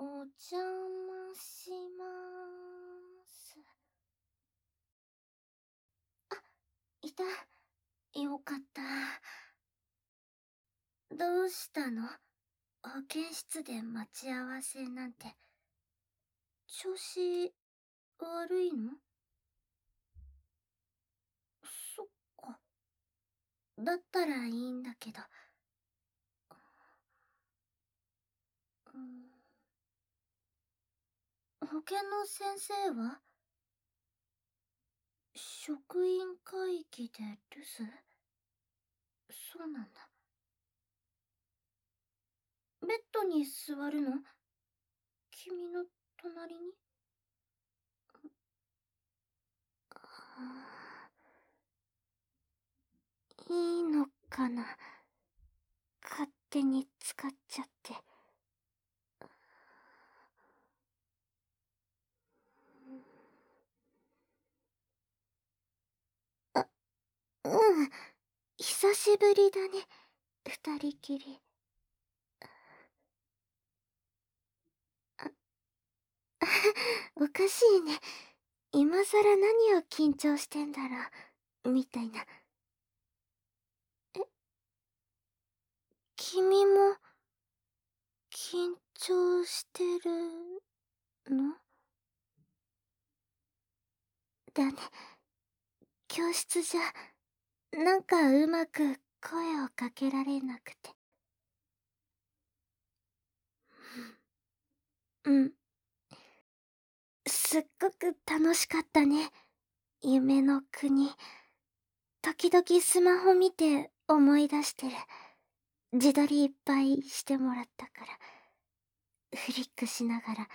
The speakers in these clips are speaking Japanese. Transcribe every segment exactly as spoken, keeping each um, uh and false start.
お邪魔しまーす。いた。よかった。どうしたの？保健室で待ち合わせなんて。調子悪いの？そっか。だったらいいんだけど。うん、保健の先生は？職員会議で留守？そうなんだ。ベッドに座るの？君の隣に？いいのかな、勝手に使っちゃって。あ、うん。久しぶりだね、二人きり。あ、おかしいね。今さら何を緊張してんだろう、みたいな。え、君も、緊張してるの？だね。教室じゃ、なんかうまく声をかけられなくて。うん。すっごく楽しかったね。夢の国。時々スマホ見て思い出してる。自撮りいっぱいしてもらったから。フリックしながら。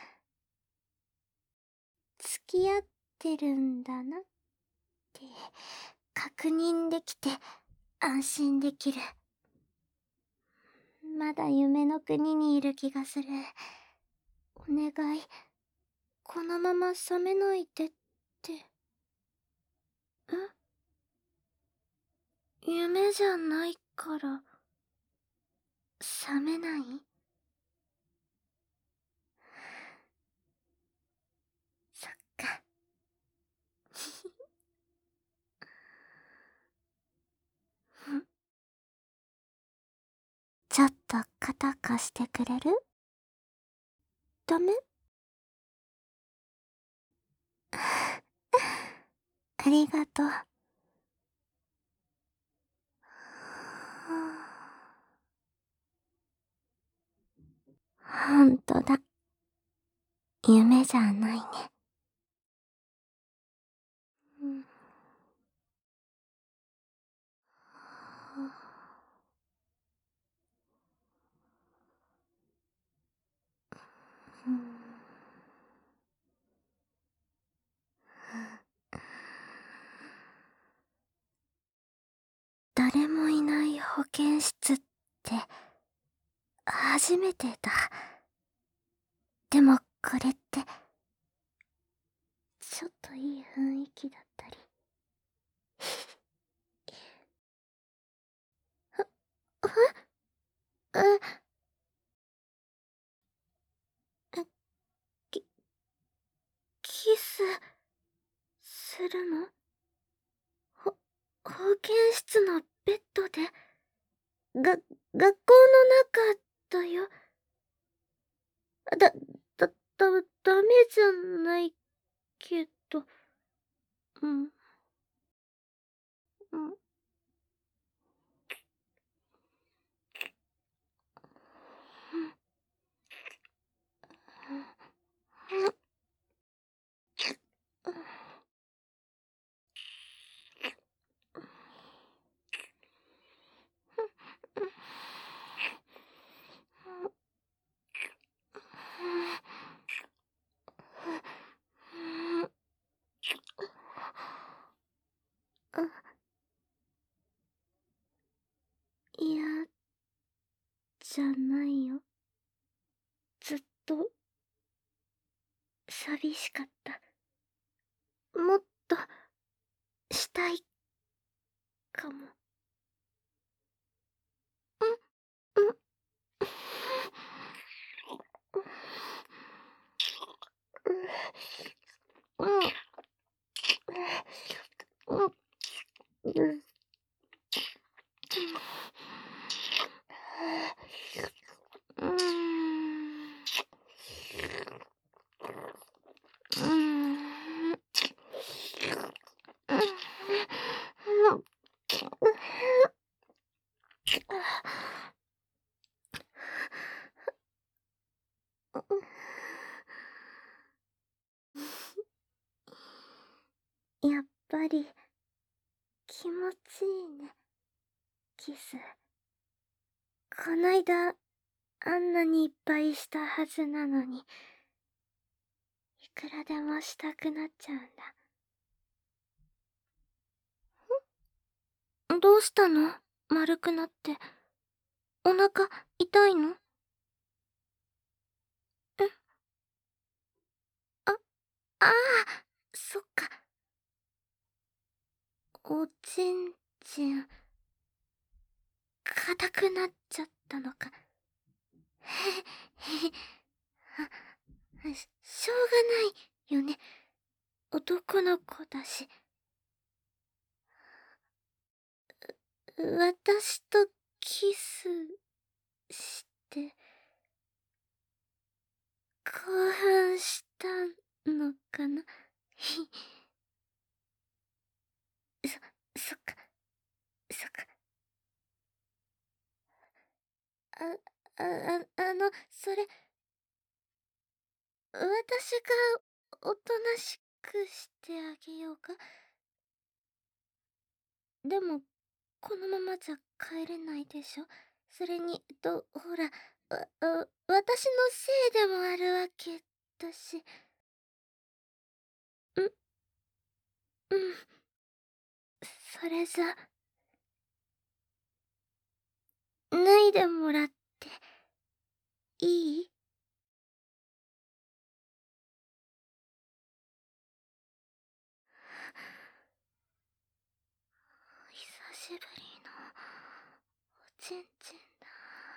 付き合ってるんだなって確認できて安心できる。まだ夢の国にいる気がする。お願い、このまま覚めないでって。え？夢じゃないから覚めない？そっか。ちょっと肩貸してくれる？ダメ？ありがとう。ほんとだ。夢じゃないね。うん、うん、誰もいない保健室って初めてだ。でもこれってちょっといい雰囲気だったり。えええキキスするの？ほ保健室のベッドで？が学校の中だよ。だだだダメじゃないけど。うん、うん、いやじゃないよ。ずっと寂しかった。もっとしたいかも。うん、うん。 り気持ちいいね、キス。こないだあんなにいっぱいしたはずなのに、いくらでもしたくなっちゃうんだ。ん？どうしたの？丸くなって。お腹痛いの？ん？あ、ああ、そっか。おちんちん、硬くなっちゃったのか。へへへ。あ、し、しょうがないよね。男の子だし。私とキスして興奮したのかな。そ、そっか、そっか。あ、あ、あ、あの、それ、私がおとなしくしてあげようか。でも、このままじゃ帰れないでしょ。それに、と、ほら、わ、わ、私のせいでもあるわけだし。ん、うん。それじゃ、脱いでもらっていい？久しぶりのおちんちんだ。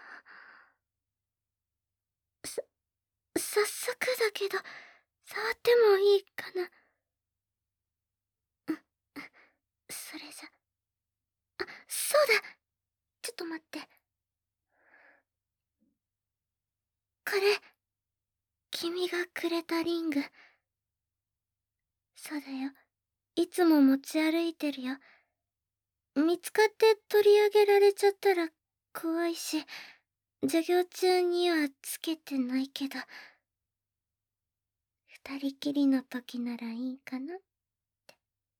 さ、早速だけど、触ってもいいかな。うん、それじゃ。あ、そうだ！ちょっと待って。これ、君がくれたリング。そうだよ。いつも持ち歩いてるよ。見つかって取り上げられちゃったら怖いし、授業中にはつけてないけど、二人きりの時ならいいかなって。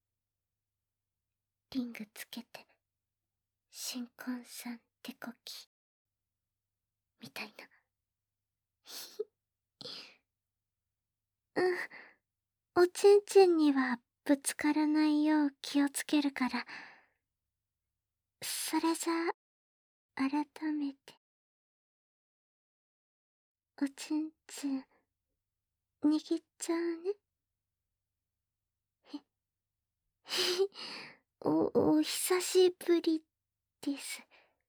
リングつけて、新婚さんってこき、みたいな。うん。おちんちんにはぶつからないよう気をつけるから。それじゃあ、改めて。おちんちん、握っちゃうね。へ、へへ、お、お久しぶりです。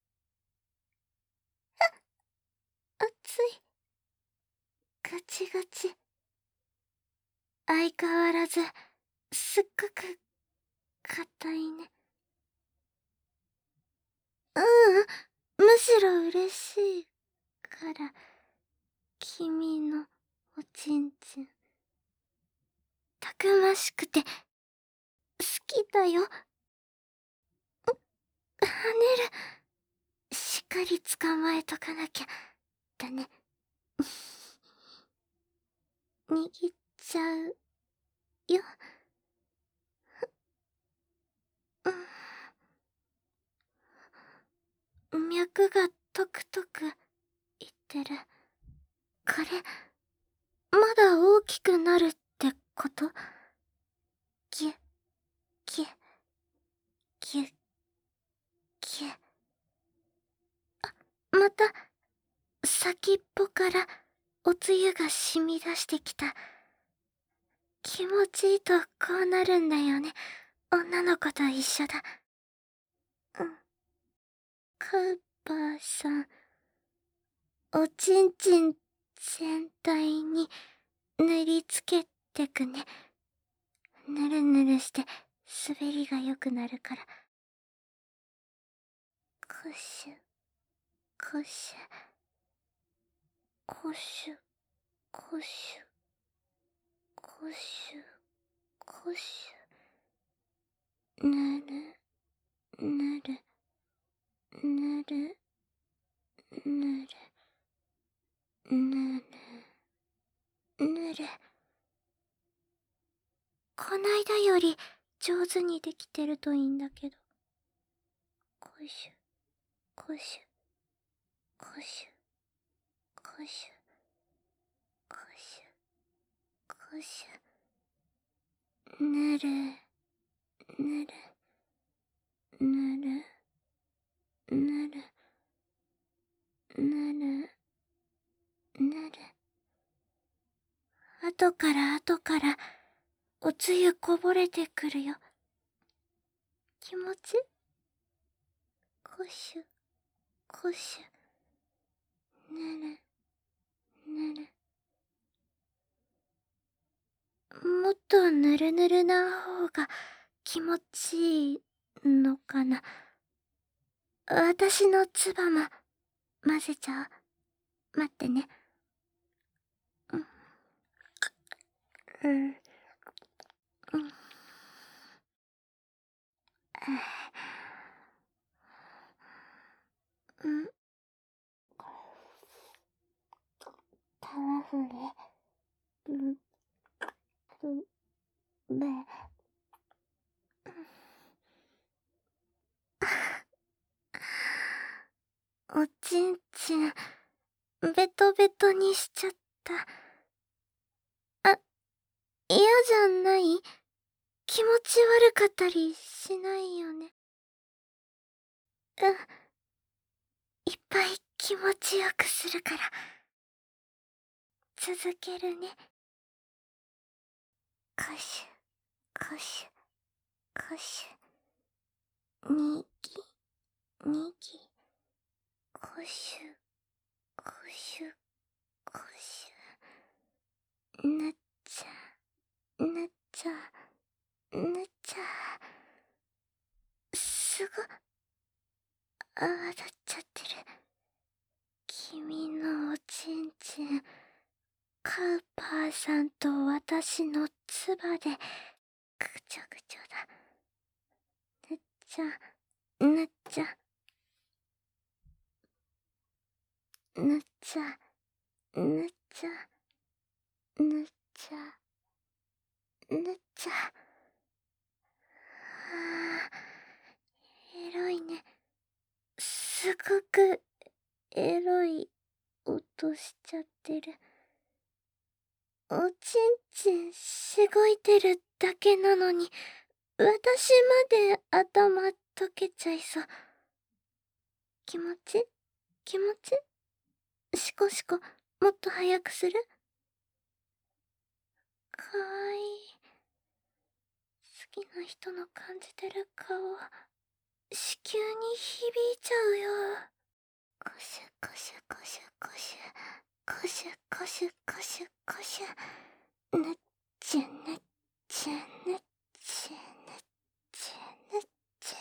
あ、熱い。ガチガチ。相変わらず、すっごく、硬いね。ううん、むしろ嬉しいから、君のおちんちん。たくましくて、好きだよ。跳ねる。しっかり捕まえとかなきゃ、だね。握っちゃうよ。うん、脈がトクトクいってる。これ、まだ大きくなるってこと？ギュッ、ギュッ、ギュッ、ギュッ。あ、また、先っぽからおつゆが染み出してきた。気持ちいいとこうなるんだよね。女の子と一緒だ。うん。カウパーさん、おちんちん全体に塗りつけてくね。ぬるぬるして滑りが良くなるから。コシュ、コシュ、コシュ、コシュ、コシュ、コシュ。ぬる、ぬる、ぬる、ぬる、ぬる、ぬる。こないだより上手にできてるといいんだけど。こしゅ、こしゅ、こしゅ、こしゅ、こしゅ、こしゅ。ぬる、ぬる、ぬる、ぬる、ぬる、ぬる。後から後からおつゆこぼれてくるよ。気持ちこしゅ、こしゅ。ぬる、ぬる。もっとぬるぬるな方が気持ちいいのかな。私のつばも混ぜちゃう。待ってね。うん。うん。うん。うん。たわふれ。うん。うん。べ。おちんちん、ベトベトにしちゃった。あ、嫌じゃない？気持ち悪かったりしないよね。うん。いっぱい気持ちよくするから。続けるね。こしゅ、こしゅ、こしゅ。にぎ、にぎ。こしゅ、こしゅ、こしゅ。ぬっちゃ、ぬっちゃ、ぬっちゃ。すご、泡立っちゃってる。君のおちんちん、カウパーさんと私のつばでぐちょぐちょだ。ぬっちゃ、ぬっちゃ、ぬっちゃ、ぬっちゃ、ぬっちゃ、ぬっちゃ。はあ、エロいね。すごくエロい音しちゃってる。おちんちんしごいてるだけなのに、私まで頭溶けちゃいそう。気持ち気持ちしこしこ、もっと早くする？かわいい。好きな人の感じてる顔、子宮に響いちゃうよ。こしゅこしゅこしゅこしゅ。こしゅこしゅこしゅこしゅ。ぬっちゅぬっちゅぬっちゅぬっちゅぬっちゅ。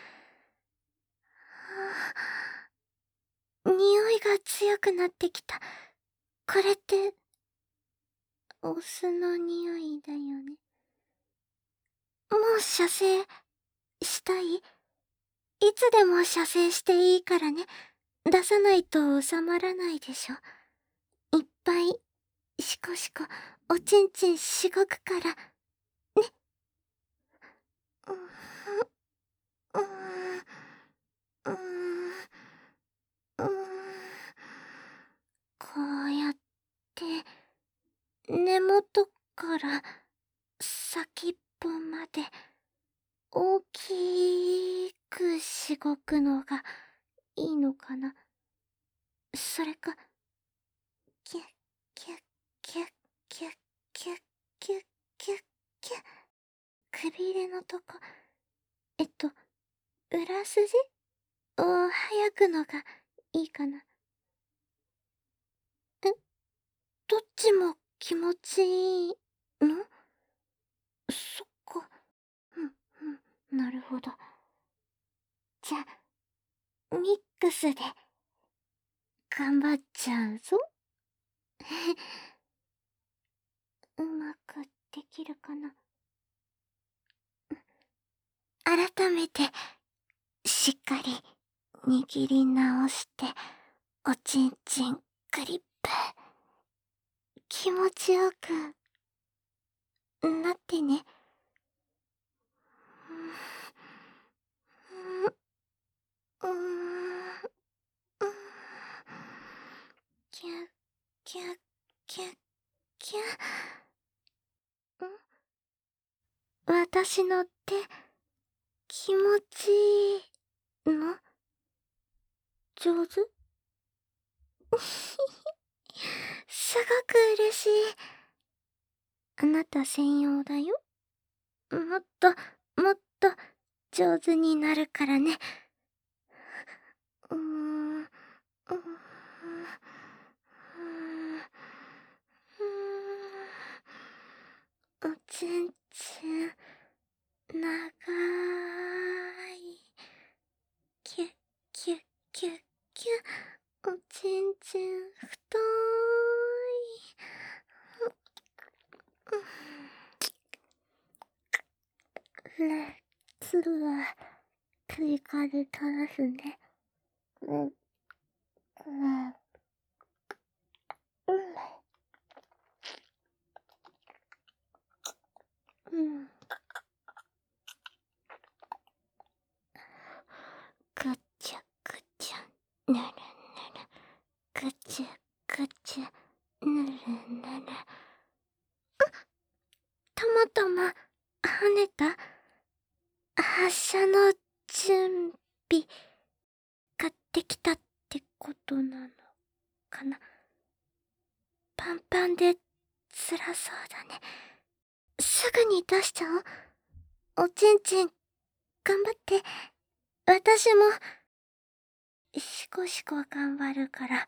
はあ、匂いが強くなってきた。これって、お酢の匂いだよね。もう射精したい？いつでも射精していいからね。出さないと収まらないでしょ。いっぱい、しこしこ、おちんちんしごくから、ね。うーん、うーん、うーん、うーん。こうやって、根元から先っぽまで、大きくしごくのがいいのかな。それか、キュッキュッキュッキュッキュッキュッキュッキュッ。くびれのとこ、えっと、裏筋を早くのがいいかな。え、どっちも気持ちいいの？そっか。うん、うん、なるほど。じゃあ、ミックスで、頑張っちゃうぞ。うまくできるかな。改めて、しっかり握り直して、おちんちんグリップ。気持ちよくなってね。 うーん。うーん。キュッキュッキュッキュッ。ん？私の手、気持ちいいの？上手？すごく嬉しい。あなた専用だよ。もっと、もっと上手になるからね。うーん、うーん、うーん、うーん。おちんちん、長い。キュッキュッキュッキュッ。おちんちん、太い。ね、鶴は追加で垂らすね。うん、うん、うん。ぐちゃぐちゃ、ぬるぬる。ぐちゃぐちゃ、ぬるぬる。たまたま、跳ねた？発射の準備ができたってことなのかな。パンパンで辛そうだね。すぐに出しちゃおう。おちんちん、頑張って。私も、しこしこ頑張るから。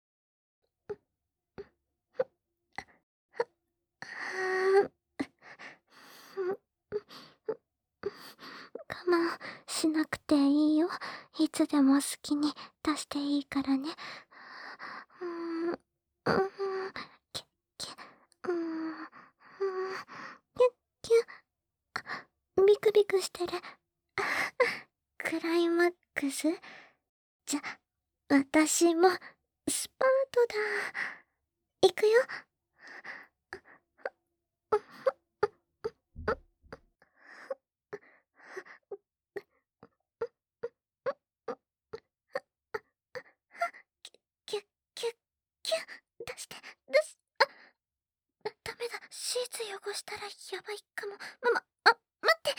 我慢しなくていいよ。いつでも好きに出していいからね。うーん、うーん、キュッキュッ、うーん、うーん、キュッキュッ。ビクビクしてる。クライマックス？じゃ、私も、スパートだ。行くよ。キュッキュッキュッ。出して、出す。あ、ダメだ。シーツ汚したらやばいかも。ママ、あ、待って。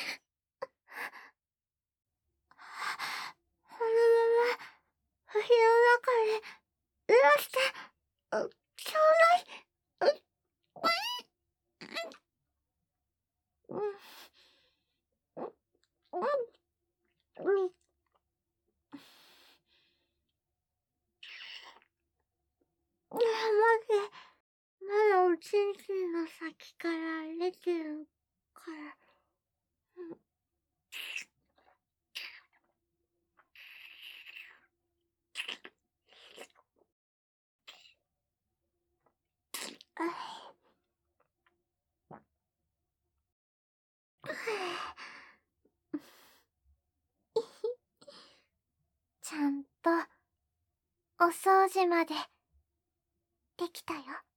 このまま、部屋の中で、濡らして、うちょうだい。う、うん、うん、うん、うん。待って。まだおちんちんの先から出てるから。うん、あちゃんと、お掃除まで、できたよ。